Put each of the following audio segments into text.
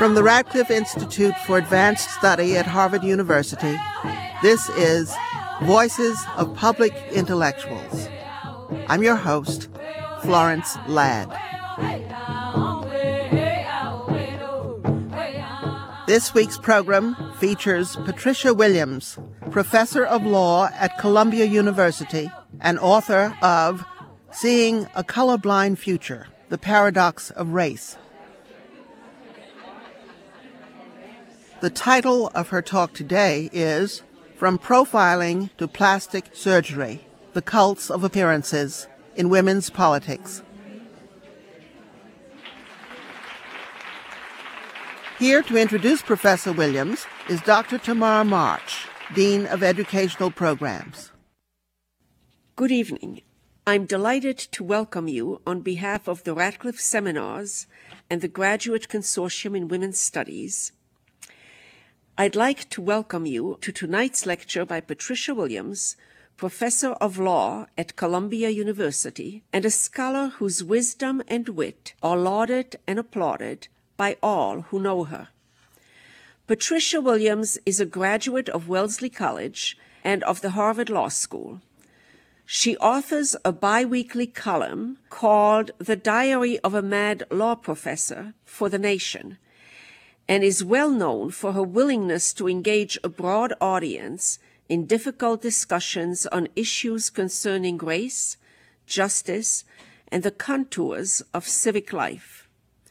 From the Radcliffe Institute for Advanced Study at Harvard University, this is Voices of Public Intellectuals. I'm your host, Florence Ladd. This week's program features Patricia Williams, professor of law at Columbia University and author of Seeing a Colorblind Future, The Paradox of Race. The title of her talk today is From Profiling to Plastic Surgery, The Cults of Appearances in Women's Politics. Here to introduce Professor Williams is Dr. Tamar March, Dean of Educational Programs. Good evening. I'm delighted to welcome you on behalf of the Radcliffe Seminars and the Graduate Consortium in Women's Studies. I'd like to welcome you to tonight's lecture by Patricia Williams, Professor of Law at Columbia University and a scholar whose wisdom and wit are lauded and applauded by all who know her. Patricia Williams is a graduate of Wellesley College and of the Harvard Law School. She authors a bi-weekly column called The Diary of a Mad Law Professor for The Nation, and is well known for her willingness to engage a broad audience in difficult discussions on issues concerning race, justice, and the contours of civic life.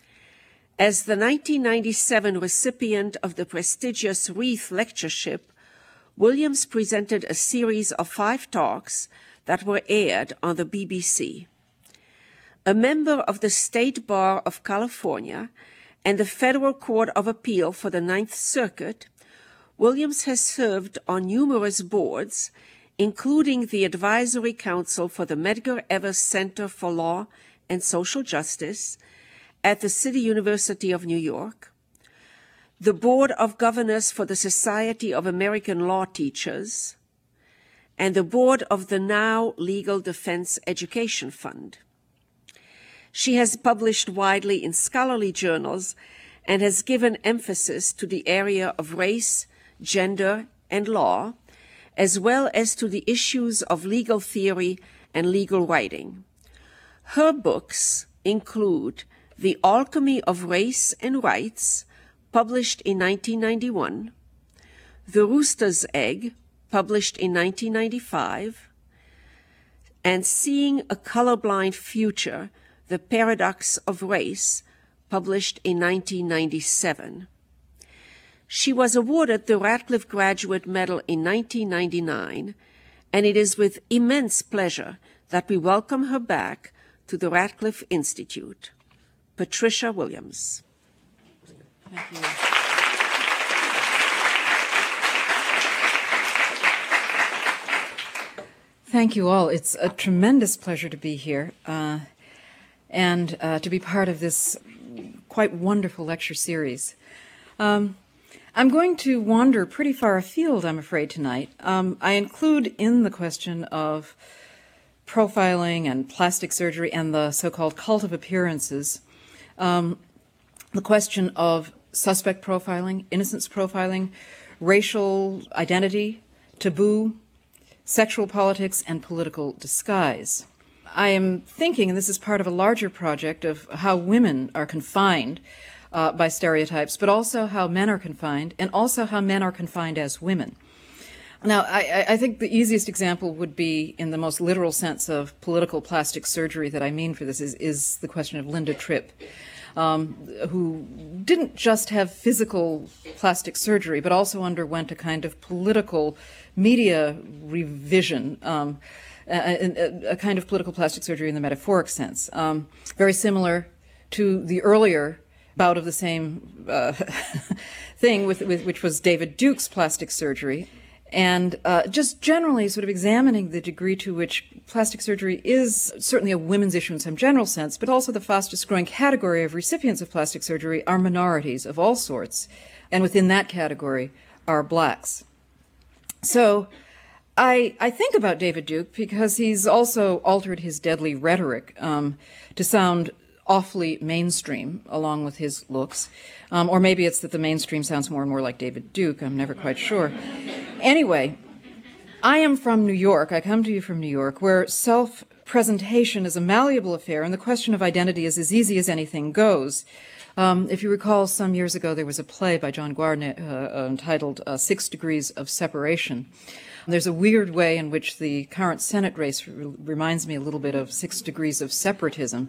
As the 1997 recipient of the prestigious Reith Lectureship, Williams presented a series of 5 talks that were aired on the BBC. A member of the State Bar of California and the Federal Court of Appeal for the Ninth Circuit, Williams has served on numerous boards, including the Advisory Council for the Medgar Evers Center for Law and Social Justice at the City University of New York, the Board of Governors for the Society of American Law Teachers, and the board of the Now Legal Defense Education Fund. She has published widely in scholarly journals and has given emphasis to the area of race, gender, and law, as well as to the issues of legal theory and legal writing. Her books include The Alchemy of Race and Rights, published in 1991, The Rooster's Egg, published in 1995, and Seeing a Colorblind Future, The Paradox of Race, published in 1997. She was awarded the Radcliffe Graduate Medal in 1999, and it is with immense pleasure that we welcome her back to the Radcliffe Institute. Patricia Williams. Thank you. Thank you all. It's a tremendous pleasure to be here. And to be part of this quite wonderful lecture series. I'm going to wander pretty far afield, I'm afraid, tonight. I include in the question of profiling and plastic surgery and the so-called cult of appearances, the question of suspect profiling, innocence profiling, racial identity, taboo, sexual politics, and political disguise. I am thinking, and this is part of a larger project, of how women are confined by stereotypes, but also how men are confined, and also how men are confined as women. Now, I think the easiest example would be, in the most literal sense of political plastic surgery that I mean for this, is the question of Linda Tripp, who didn't just have physical plastic surgery, but also underwent a kind of political media revision, a kind of political plastic surgery in the metaphoric sense, very similar to the earlier bout of the same thing, which was David Duke's plastic surgery, and just generally sort of examining the degree to which plastic surgery is certainly a women's issue in some general sense, but also the fastest growing category of recipients of plastic surgery are minorities of all sorts, and within that category are blacks. So I think about David Duke because he's also altered his deadly rhetoric to sound awfully mainstream, along with his looks. Or maybe it's that the mainstream sounds more and more like David Duke. I'm never quite sure. Anyway, I am from New York. I come to you from New York, where self-presentation is a malleable affair, and the question of identity is as easy as anything goes. If you recall, some years ago, there was a play by John Gardner entitled 6 Degrees of Separation. There's a weird way in which the current Senate race reminds me a little bit of 6 Degrees of Separatism.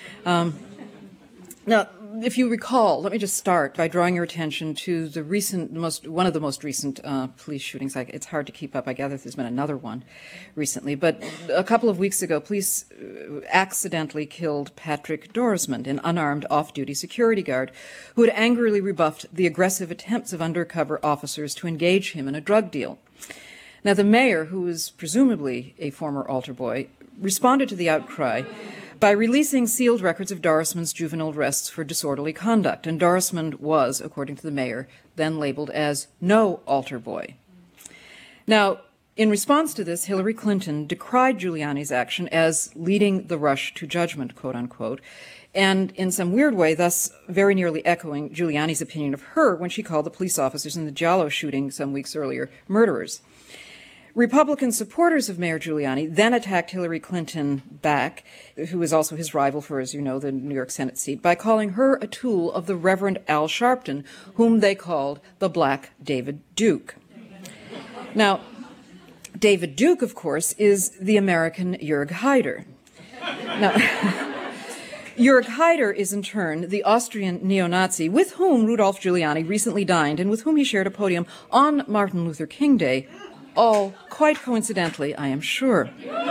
Now, if you recall, let me just start by drawing your attention to the one of the most recent police shootings. It's hard to keep up. I gather there's been another one recently. But a couple of weeks ago, police accidentally killed Patrick Dorismond, an unarmed off-duty security guard who had angrily rebuffed the aggressive attempts of undercover officers to engage him in a drug deal. Now, the mayor, who is presumably a former altar boy, responded to the outcry by releasing sealed records of Dorismond's juvenile arrests for disorderly conduct, and Dorismond was, according to the mayor, then labeled as no altar boy. Now, in response to this, Hillary Clinton decried Giuliani's action as leading the rush to judgment, quote unquote, and in some weird way, thus very nearly echoing Giuliani's opinion of her when she called the police officers in the Giallo shooting some weeks earlier murderers. Republican supporters of Mayor Giuliani then attacked Hillary Clinton back, who is also his rival for, as you know, the New York Senate seat, by calling her a tool of the Reverend Al Sharpton, whom they called the Black David Duke. Now, David Duke, of course, is the American Jörg Haider. Now, Jörg Haider is, in turn, the Austrian neo-Nazi with whom Rudolph Giuliani recently dined and with whom he shared a podium on Martin Luther King Day, all quite coincidentally, I am sure.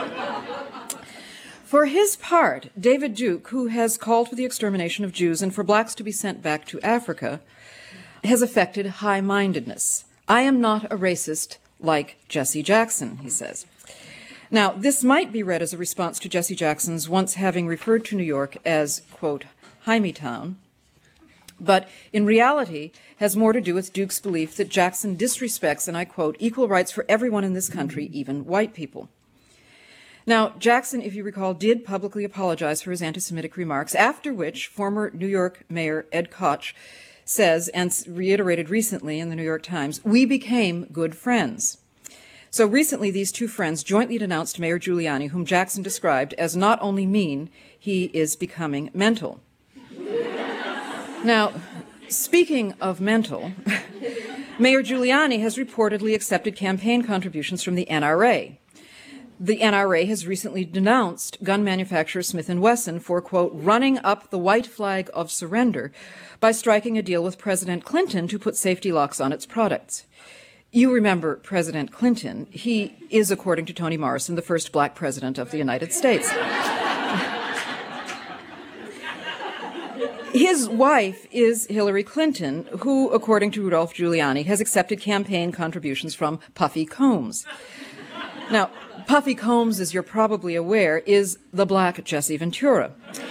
For his part, David Duke, who has called for the extermination of Jews and for blacks to be sent back to Africa, has affected high-mindedness. I am not a racist like Jesse Jackson, he says. Now, this might be read as a response to Jesse Jackson's once having referred to New York as, quote, Hymietown, but in reality has more to do with Duke's belief that Jackson disrespects, and I quote, equal rights for everyone in this country, even white people. Now, Jackson, if you recall, did publicly apologize for his anti-Semitic remarks, after which former New York Mayor Ed Koch says, and reiterated recently in the New York Times, we became good friends. So recently, these two friends jointly denounced Mayor Giuliani, whom Jackson described as not only mean, he is becoming mental. Now, speaking of mental, Mayor Giuliani has reportedly accepted campaign contributions from the NRA. The NRA has recently denounced gun manufacturer Smith & Wesson for, quote, running up the white flag of surrender by striking a deal with President Clinton to put safety locks on its products. You remember President Clinton. He is, according to Toni Morrison, the first black president of the United States. His wife is Hillary Clinton, who, according to Rudolph Giuliani, has accepted campaign contributions from Puffy Combs. Now, Puffy Combs, as you're probably aware, is the black Jesse Ventura.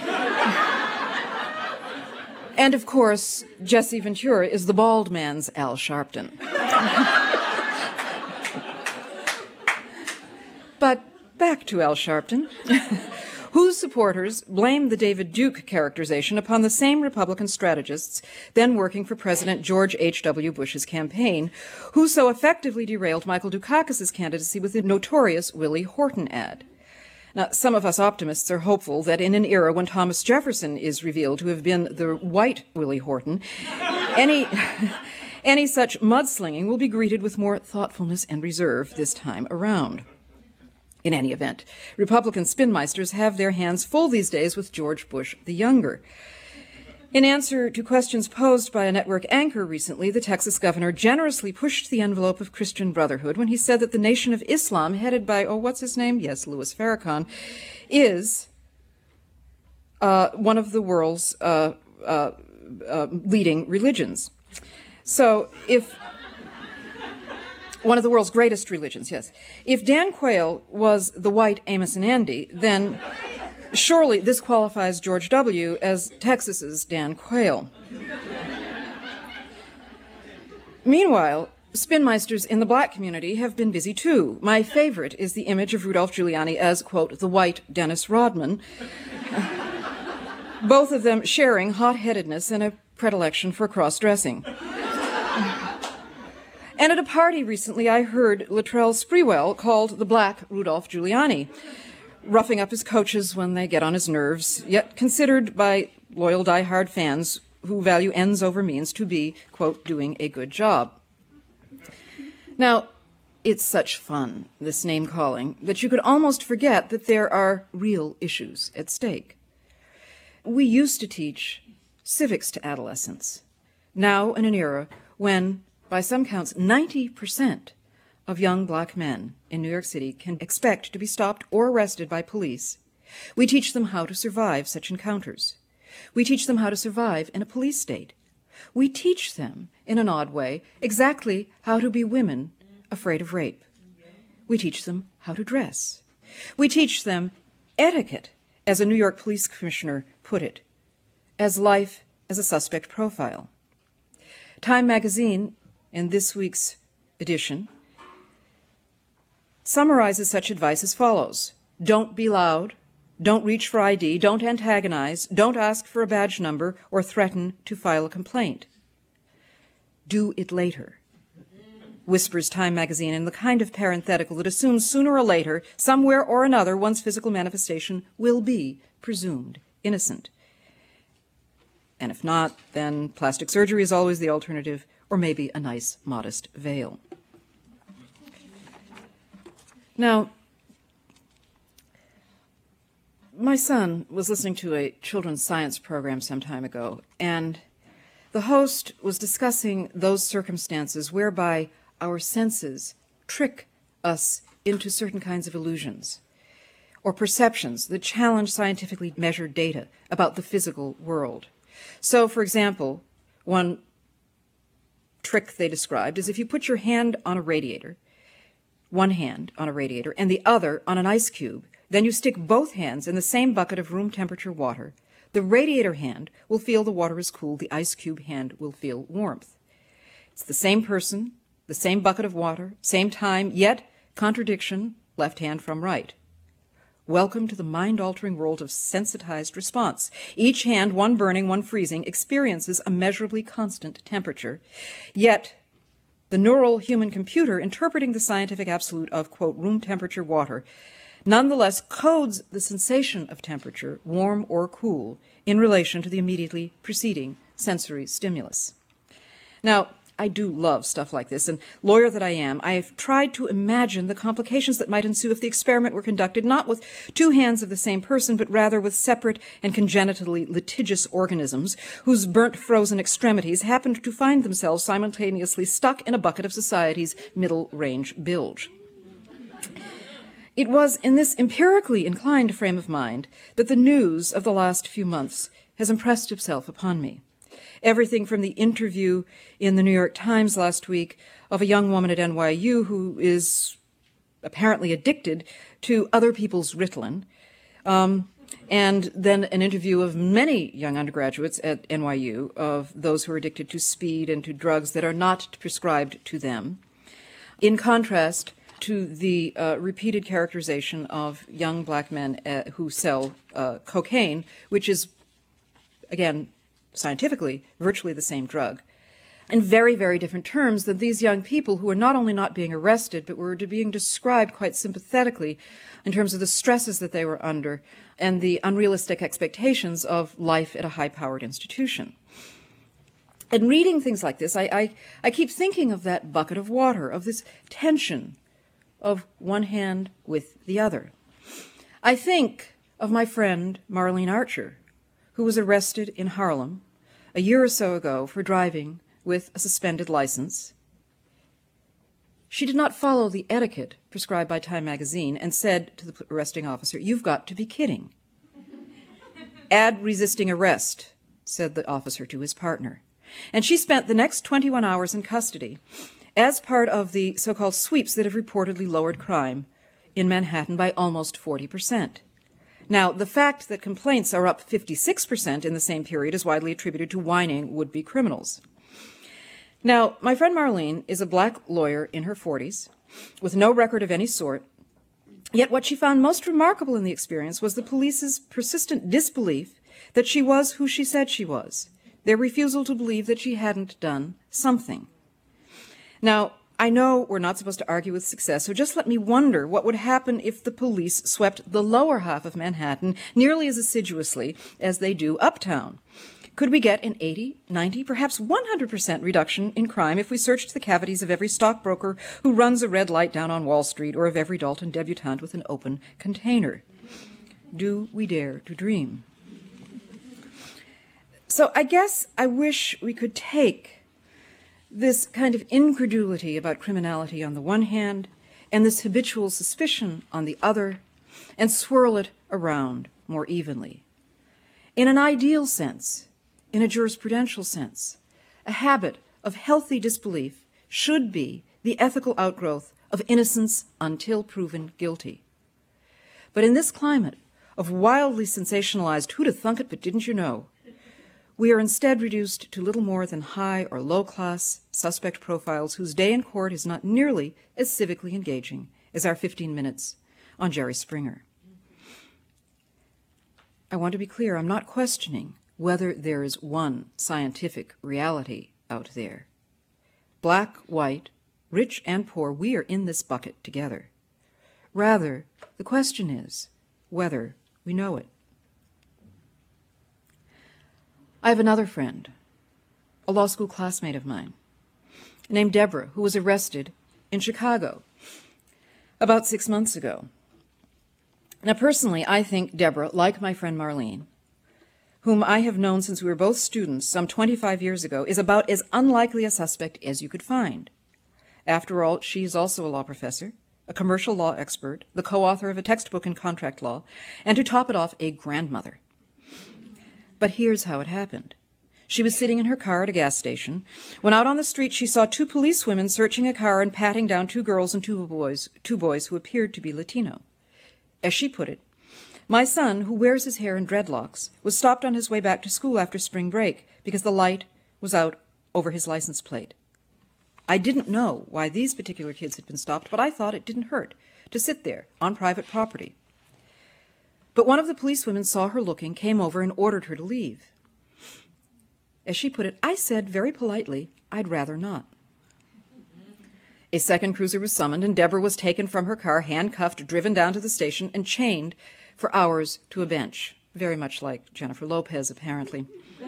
And, of course, Jesse Ventura is the bald man's Al Sharpton. But back to Al Sharpton, whose supporters blamed the David Duke characterization upon the same Republican strategists then working for President George H.W. Bush's campaign, who so effectively derailed Michael Dukakis's candidacy with the notorious Willie Horton ad. Now, some of us optimists are hopeful that in an era when Thomas Jefferson is revealed to have been the white Willie Horton, any such mudslinging will be greeted with more thoughtfulness and reserve this time around. In any event, Republican spinmeisters have their hands full these days with George Bush the Younger. In answer to questions posed by a network anchor recently, the Texas governor generously pushed the envelope of Christian brotherhood when he said that the Nation of Islam, headed by, what's his name? Yes, Louis Farrakhan, is one of the world's leading religions. So if one of the world's greatest religions, yes. If Dan Quayle was the white Amos and Andy, then surely this qualifies George W. as Texas's Dan Quayle. Meanwhile, spinmeisters in the black community have been busy too. My favorite is the image of Rudolph Giuliani as, quote, the white Dennis Rodman. both of them sharing hot-headedness and a predilection for cross-dressing. And at a party recently, I heard Latrell Sprewell called the Black Rudolph Giuliani, roughing up his coaches when they get on his nerves, yet considered by loyal die-hard fans who value ends over means to be, quote, doing a good job. Now, it's such fun, this name-calling, that you could almost forget that there are real issues at stake. We used to teach civics to adolescents. Now, in an era when, by some counts, 90% of young black men in New York City can expect to be stopped or arrested by police, we teach them how to survive such encounters. We teach them how to survive in a police state. We teach them, in an odd way, exactly how to be women afraid of rape. We teach them how to dress. We teach them etiquette, as a New York police commissioner put it, as life as a suspect profile. Time magazine, in this week's edition, summarizes such advice as follows. Don't be loud. Don't reach for ID. Don't antagonize. Don't ask for a badge number or threaten to file a complaint. Do it later, whispers Time magazine in the kind of parenthetical that assumes sooner or later, somewhere or another, one's physical manifestation will be presumed innocent. And if not, then plastic surgery is always the alternative, or maybe a nice, modest veil. Now, my son was listening to a children's science program some time ago, and the host was discussing those circumstances whereby our senses trick us into certain kinds of illusions or perceptions that challenge scientifically measured data about the physical world. So, for example, one trick they described is if you put your hand on a radiator, one hand on a radiator and the other on an ice cube, then you stick both hands in the same bucket of room temperature water. The radiator hand will feel the water is cool, the ice cube hand will feel warmth. It's the same person, the same bucket of water, same time, yet contradiction, left hand from right. Welcome to the mind-altering world of sensitized response. Each hand, one burning, one freezing, experiences a measurably constant temperature, yet the neural human computer interpreting the scientific absolute of, quote, room temperature water nonetheless codes the sensation of temperature, warm or cool, in relation to the immediately preceding sensory stimulus. Now, I do love stuff like this, and lawyer that I am, I have tried to imagine the complications that might ensue if the experiment were conducted not with two hands of the same person, but rather with separate and congenitally litigious organisms whose burnt frozen extremities happened to find themselves simultaneously stuck in a bucket of society's middle-range bilge. It was in this empirically inclined frame of mind that the news of the last few months has impressed itself upon me. Everything from the interview in the New York Times last week of a young woman at NYU who is apparently addicted to other people's Ritalin, and then an interview of many young undergraduates at NYU of those who are addicted to speed and to drugs that are not prescribed to them, in contrast to the repeated characterization of young black men who sell cocaine, which is, again, scientifically, virtually the same drug, in very, very different terms than these young people who are not only not being arrested, but were being described quite sympathetically in terms of the stresses that they were under and the unrealistic expectations of life at a high-powered institution. And reading things like this, I keep thinking of that bucket of water, of this tension of one hand with the other. I think of my friend Marlene Archer, who was arrested in Harlem a year or so ago for driving with a suspended license. She did not follow the etiquette prescribed by Time magazine and said to the arresting officer, "You've got to be kidding." "Add resisting arrest," said the officer to his partner. And she spent the next 21 hours in custody as part of the so-called sweeps that have reportedly lowered crime in Manhattan by almost 40%. Now, the fact that complaints are up 56% in the same period is widely attributed to whining would-be criminals. Now, my friend Marlene is a black lawyer in her 40s with no record of any sort, yet what she found most remarkable in the experience was the police's persistent disbelief that she was who she said she was, their refusal to believe that she hadn't done something. Now, I know we're not supposed to argue with success, so just let me wonder what would happen if the police swept the lower half of Manhattan nearly as assiduously as they do uptown. Could we get an 80, 90, perhaps 100% reduction in crime if we searched the cavities of every stockbroker who runs a red light down on Wall Street, or of every Dalton debutante with an open container? Do we dare to dream? So I guess I wish we could take this kind of incredulity about criminality on the one hand, and this habitual suspicion on the other, and swirl it around more evenly. In an ideal sense, in a jurisprudential sense, a habit of healthy disbelief should be the ethical outgrowth of innocence until proven guilty. But in this climate of wildly sensationalized who'da thunk it but didn't you know, we are instead reduced to little more than high or low-class suspect profiles whose day in court is not nearly as civically engaging as our 15 minutes on Jerry Springer. I want to be clear, I'm not questioning whether there is one scientific reality out there. Black, white, rich and poor, we are in this bucket together. Rather, the question is whether we know it. I have another friend, a law school classmate of mine, named Deborah, who was arrested in Chicago about 6 months ago. Now, personally, I think Deborah, like my friend Marlene, whom I have known since we were both students some 25 years ago, is about as unlikely a suspect as you could find. After all, she is also a law professor, a commercial law expert, the co-author of a textbook in contract law, and to top it off, a grandmother. But here's how it happened. She was sitting in her car at a gas station when out on the street she saw two policewomen searching a car and patting down two girls and two boys who appeared to be Latino. As she put it, my son, who wears his hair in dreadlocks, was stopped on his way back to school after spring break because the light was out over his license plate. I didn't know why these particular kids had been stopped, but I thought it didn't hurt to sit there on private property. But one of the policewomen saw her looking, came over, and ordered her to leave. As she put it, I said very politely, I'd rather not. A second cruiser was summoned, and Deborah was taken from her car, handcuffed, driven down to the station, and chained for hours to a bench, very much like Jennifer Lopez, apparently.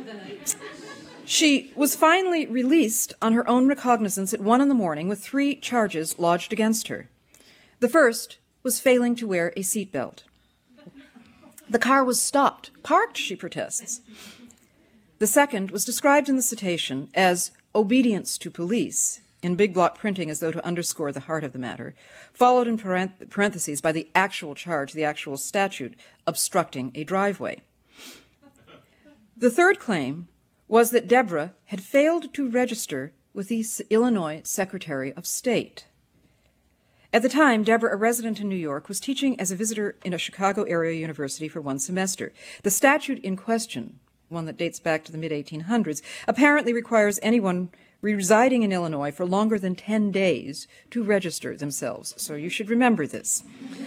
She was finally released on her own recognizance at 1 a.m. with 3 charges lodged against her. The first was failing to wear a seatbelt. The car was stopped, parked, she protests. The second was described in the citation as obedience to police, in big block printing as though to underscore the heart of the matter, followed in parentheses by the actual charge, the actual statute, obstructing a driveway. The third claim was that Deborah had failed to register with the Illinois Secretary of State. At the time, Deborah, a resident in New York, was teaching as a visitor in a Chicago area university for 1 semester. The statute in question, one that dates back to the mid-1800s, apparently requires anyone residing in Illinois for longer than 10 days to register themselves. So you should remember this.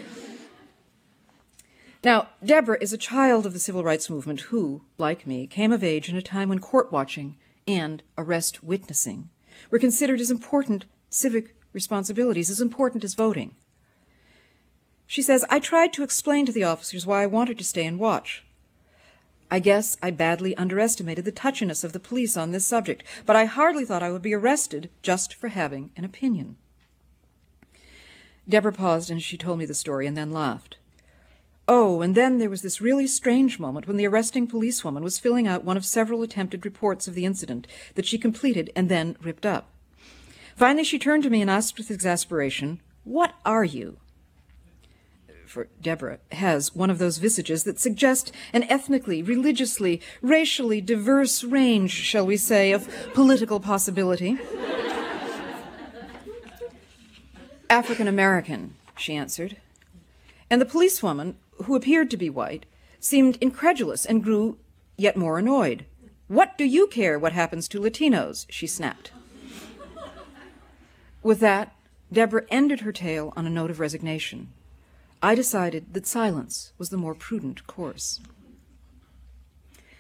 Now, Deborah is a child of the civil rights movement who, like me, came of age in a time when court watching and arrest witnessing were considered as important civic responsibilities, as important as voting. She says, I tried to explain to the officers why I wanted to stay and watch. I guess I badly underestimated the touchiness of the police on this subject, but I hardly thought I would be arrested just for having an opinion. Deborah paused and she told me the story and then laughed. Oh, and then there was this really strange moment when the arresting policewoman was filling out one of several attempted reports of the incident that she completed and then ripped up. Finally, she turned to me and asked with exasperation, "What are you?" For Deborah has one of those visages that suggest an ethnically, religiously, racially diverse range, shall we say, of political possibility. African American, she answered. And the policewoman, who appeared to be white, seemed incredulous and grew yet more annoyed. What do you care what happens to Latinos? She snapped. With that, Deborah ended her tale on a note of resignation. I decided that silence was the more prudent course.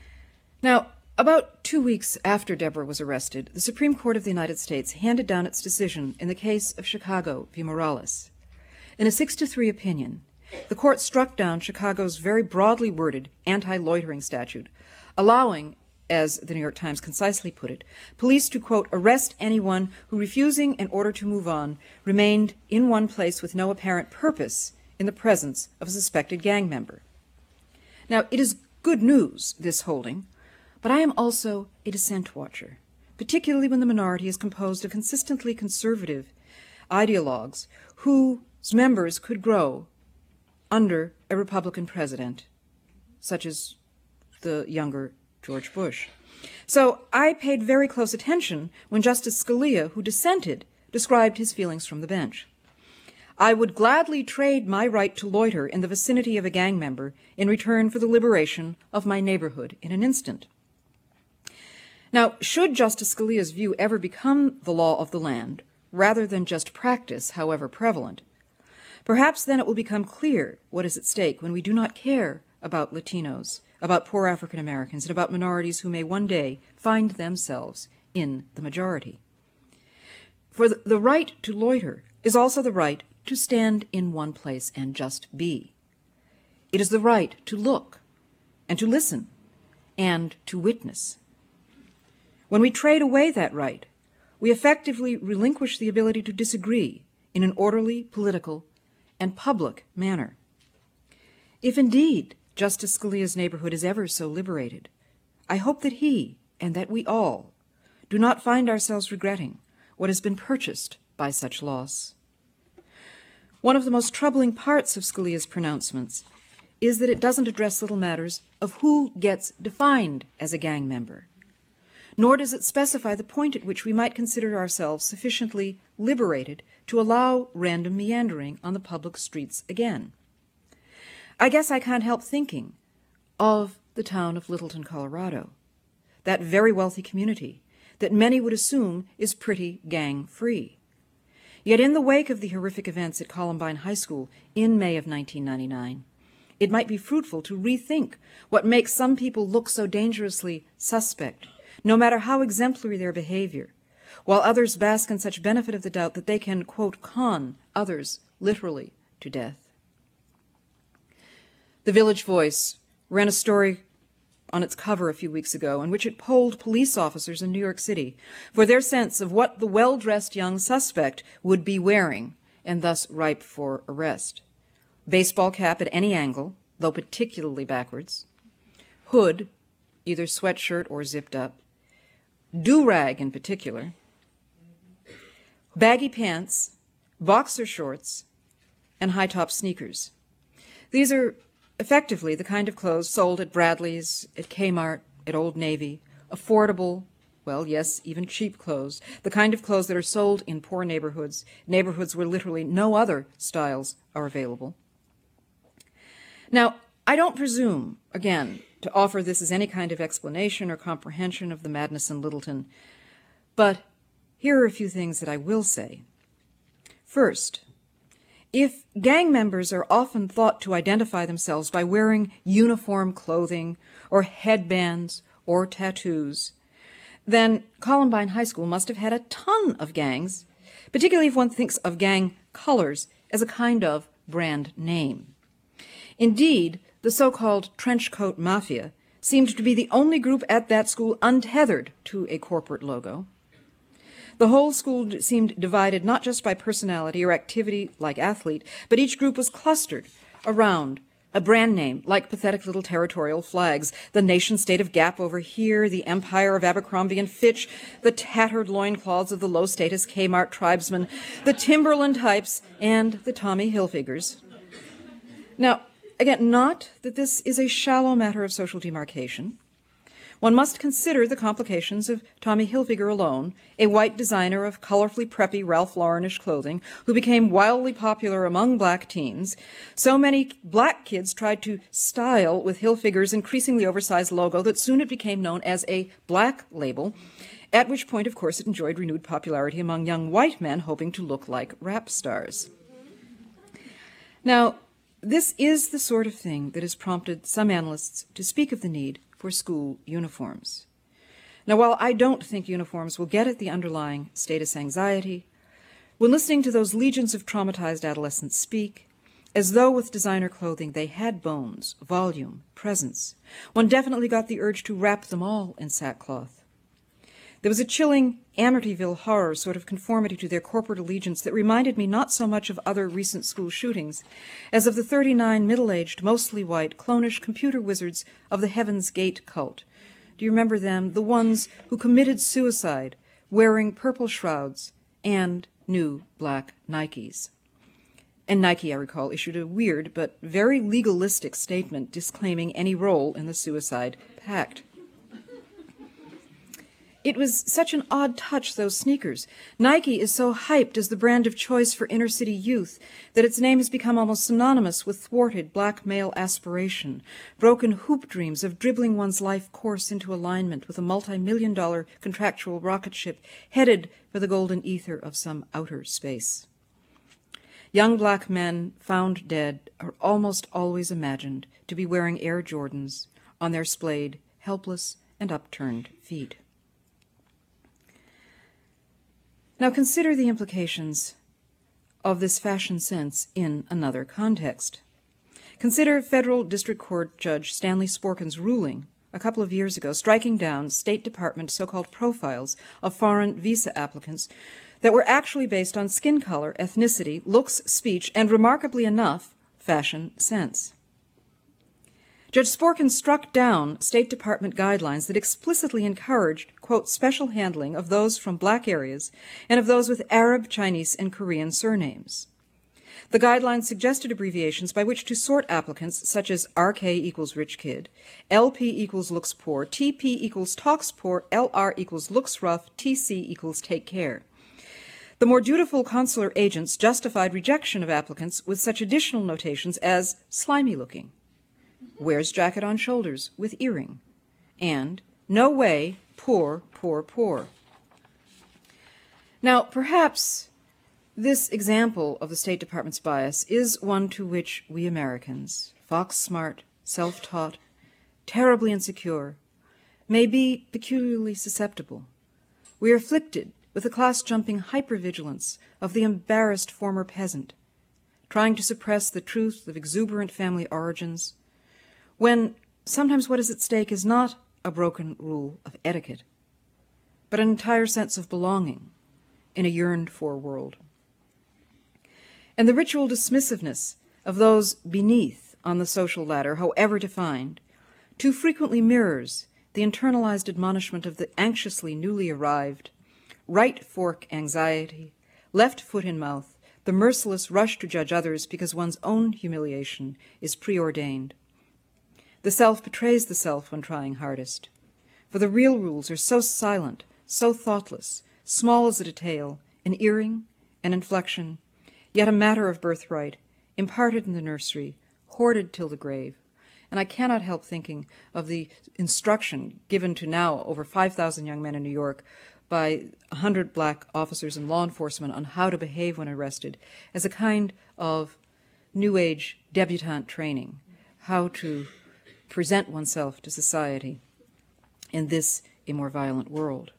Now, about 2 weeks after Deborah was arrested, the Supreme Court of the United States handed down its decision in the case of Chicago v. Morales. In a 6-3 opinion, the court struck down Chicago's very broadly worded anti-loitering statute, allowing, as the New York Times concisely put it, police to, quote, arrest anyone who, refusing in order to move on, remained in one place with no apparent purpose in the presence of a suspected gang member. Now, it is good news, this holding, but I am also a dissent watcher, particularly when the minority is composed of consistently conservative ideologues whose members could grow under a Republican president, such as the younger George Bush. So I paid very close attention when Justice Scalia, who dissented, described his feelings from the bench. I would gladly trade my right to loiter in the vicinity of a gang member in return for the liberation of my neighborhood in an instant. Now, should Justice Scalia's view ever become the law of the land, rather than just practice, however prevalent, perhaps then it will become clear what is at stake when we do not care about Latinos, about poor African Americans, and about minorities who may one day find themselves in the majority. For the right to loiter is also the right to stand in one place and just be. It is the right to look and to listen and to witness. When we trade away that right, we effectively relinquish the ability to disagree in an orderly, political, and public manner. If indeed Justice Scalia's neighborhood is ever so liberated, I hope that he, and that we all, do not find ourselves regretting what has been purchased by such loss. One of the most troubling parts of Scalia's pronouncements is that it doesn't address little matters of who gets defined as a gang member, nor does it specify the point at which we might consider ourselves sufficiently liberated to allow random meandering on the public streets again. I guess I can't help thinking of the town of Littleton, Colorado, that very wealthy community that many would assume is pretty gang-free. Yet in the wake of the horrific events at Columbine High School in May of 1999, it might be fruitful to rethink what makes some people look so dangerously suspect, no matter how exemplary their behavior, while others bask in such benefit of the doubt that they can, quote, con others literally to death. The Village Voice ran a story on its cover a few weeks ago in which it polled police officers in New York City for their sense of what the well-dressed young suspect would be wearing and thus ripe for arrest. Baseball cap at any angle, though particularly backwards, hood, either sweatshirt or zipped up, do-rag in particular, baggy pants, boxer shorts, and high-top sneakers. These are effectively the kind of clothes sold at Bradley's, at Kmart, at Old Navy, affordable, well, yes, even cheap clothes, the kind of clothes that are sold in poor neighborhoods, neighborhoods where literally no other styles are available. Now, I don't presume, again, to offer this as any kind of explanation or comprehension of the madness in Littleton, but here are a few things that I will say. First, if gang members are often thought to identify themselves by wearing uniform clothing or headbands or tattoos, then Columbine High School must have had a ton of gangs, particularly if one thinks of gang colors as a kind of brand name. Indeed, the so-called trench coat mafia seemed to be the only group at that school untethered to a corporate logo. The whole school seemed divided not just by personality or activity like athlete, but each group was clustered around a brand name like pathetic little territorial flags, the nation-state of Gap over here, the empire of Abercrombie and Fitch, the tattered loincloths of the low-status Kmart tribesmen, the Timberland types, and the Tommy Hilfigers. Now, again, not that this is a shallow matter of social demarcation. One must consider the complications of Tommy Hilfiger alone, a white designer of colorfully preppy Ralph Lauren-ish clothing who became wildly popular among black teens. So many black kids tried to style with Hilfiger's increasingly oversized logo that soon it became known as a black label, at which point, of course, it enjoyed renewed popularity among young white men hoping to look like rap stars. Now, this is the sort of thing that has prompted some analysts to speak of the need for school uniforms. Now, while I don't think uniforms will get at the underlying status anxiety, when listening to those legions of traumatized adolescents speak, as though with designer clothing they had bones, volume, presence, one definitely got the urge to wrap them all in sackcloth. There was a chilling Amityville horror sort of conformity to their corporate allegiance that reminded me not so much of other recent school shootings as of the 39 middle-aged, mostly white, clonish computer wizards of the Heaven's Gate cult. Do you remember them? The ones who committed suicide wearing purple shrouds and new black Nikes. And Nike, I recall, issued a weird but very legalistic statement disclaiming any role in the suicide pact. It was such an odd touch, those sneakers. Nike is so hyped as the brand of choice for inner-city youth that its name has become almost synonymous with thwarted black male aspiration, broken hoop dreams of dribbling one's life course into alignment with a multi-million-dollar contractual rocket ship headed for the golden ether of some outer space. Young black men found dead are almost always imagined to be wearing Air Jordans on their splayed, helpless, and upturned feet. Now consider the implications of this fashion sense in another context. Consider Federal District Court Judge Stanley Sporkin's ruling a couple of years ago striking down State Department so-called profiles of foreign visa applicants that were actually based on skin color, ethnicity, looks, speech, and, remarkably enough, fashion sense. Judge Sporkin struck down State Department guidelines that explicitly encouraged, quote, special handling of those from black areas and of those with Arab, Chinese, and Korean surnames. The guidelines suggested abbreviations by which to sort applicants such as RK equals rich kid, LP equals looks poor, TP equals talks poor, LR equals looks rough, TC equals take care. The more dutiful consular agents justified rejection of applicants with such additional notations as slimy looking, wears jacket on shoulders with earring, and no way, poor, poor, poor. Now, perhaps this example of the State Department's bias is one to which we Americans, fox-smart, self-taught, terribly insecure, may be peculiarly susceptible. We are afflicted with the class-jumping hypervigilance of the embarrassed former peasant, trying to suppress the truth of exuberant family origins, when sometimes what is at stake is not a broken rule of etiquette, but an entire sense of belonging in a yearned-for world. And the ritual dismissiveness of those beneath on the social ladder, however defined, too frequently mirrors the internalized admonishment of the anxiously newly arrived, right fork anxiety, left foot in mouth, the merciless rush to judge others because one's own humiliation is preordained. The self betrays the self when trying hardest, for the real rules are so silent, so thoughtless, small as a detail, an earring, an inflection, yet a matter of birthright, imparted in the nursery, hoarded till the grave. And I cannot help thinking of the instruction given to now over 5,000 young men in New York by 100 black officers and law enforcement on how to behave when arrested as a kind of New Age debutante training, how to present oneself to society in this a more violent world.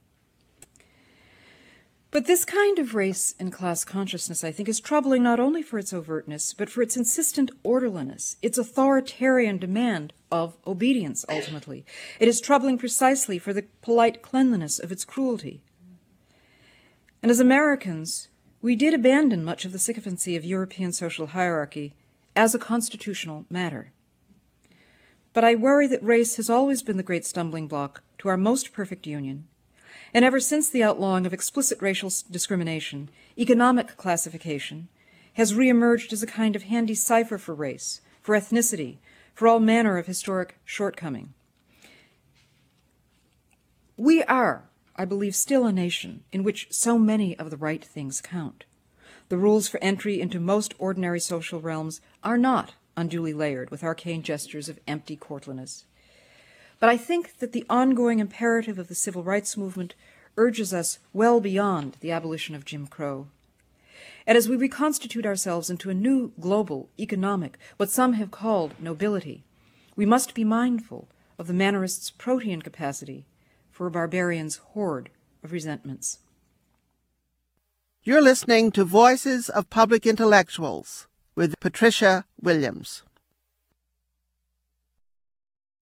But this kind of race and class consciousness, I think, is troubling not only for its overtness, but for its insistent orderliness, its authoritarian demand of obedience, ultimately. It is troubling precisely for the polite cleanliness of its cruelty. And as Americans, we did abandon much of the sycophancy of European social hierarchy as a constitutional matter. But I worry that race has always been the great stumbling block to our most perfect union, and ever since the outlawing of explicit racial discrimination, economic classification has reemerged as a kind of handy cipher for race, for ethnicity, for all manner of historic shortcoming. We are, I believe, still a nation in which so many of the right things count. The rules for entry into most ordinary social realms are not unduly layered with arcane gestures of empty courtliness. But I think that the ongoing imperative of the civil rights movement urges us well beyond the abolition of Jim Crow. And as we reconstitute ourselves into a new global economic, what some have called nobility, we must be mindful of the Mannerist's protean capacity for a barbarian's horde of resentments. You're listening to Voices of Public Intellectuals with Patricia Williams.